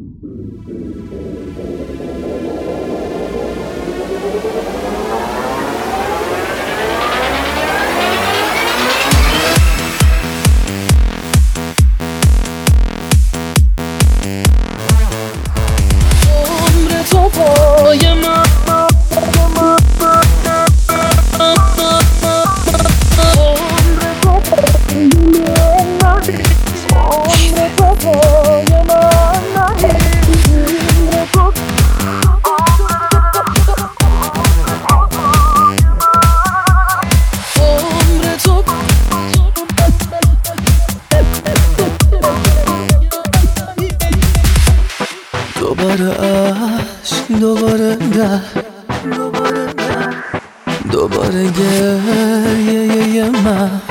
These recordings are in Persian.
دوباره عشق، دوباره در، دوباره گریه من،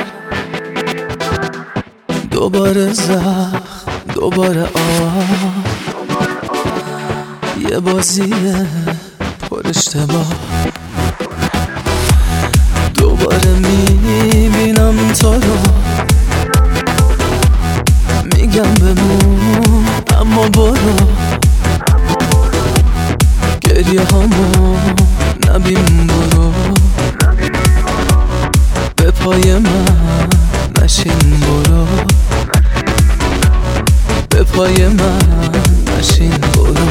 دوباره زخم، دوباره یه بازی پر اشتباه. دوباره میبینم تو رو، میگم بمون اما برو، گریه هامو نبین برو، به پای من نشین برو، به پای من نشین برو.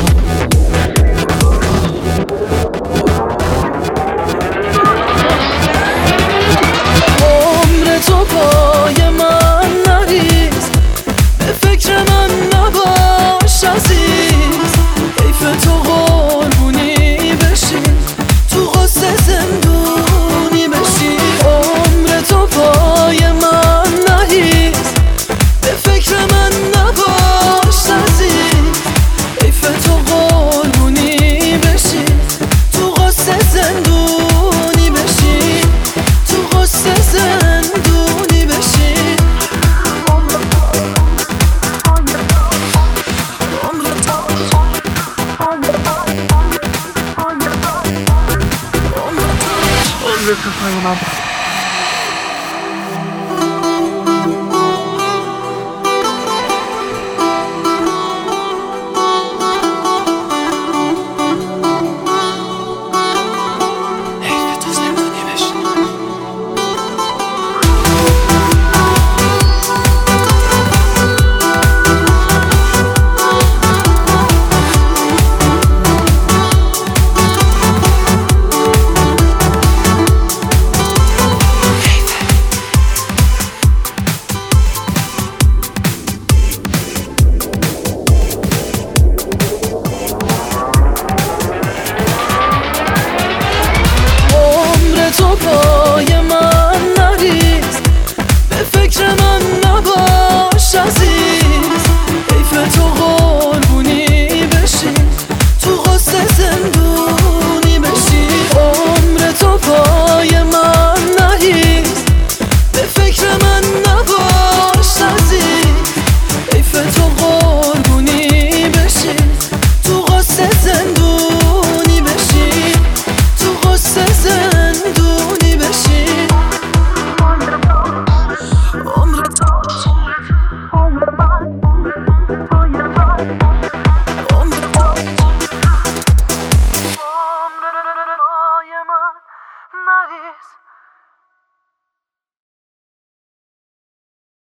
عمر تو پای من نریز، به فکر من نباش عزیز، حیف تو قربونی بشی، تو غصه زندونی بشی. عمر تو پای من نریز، به فکر من نباش عزیز، حیف تو قربونی بشی، تو غصه زندونی بشی، تو غصه زندونی بشی. عمر تو پای من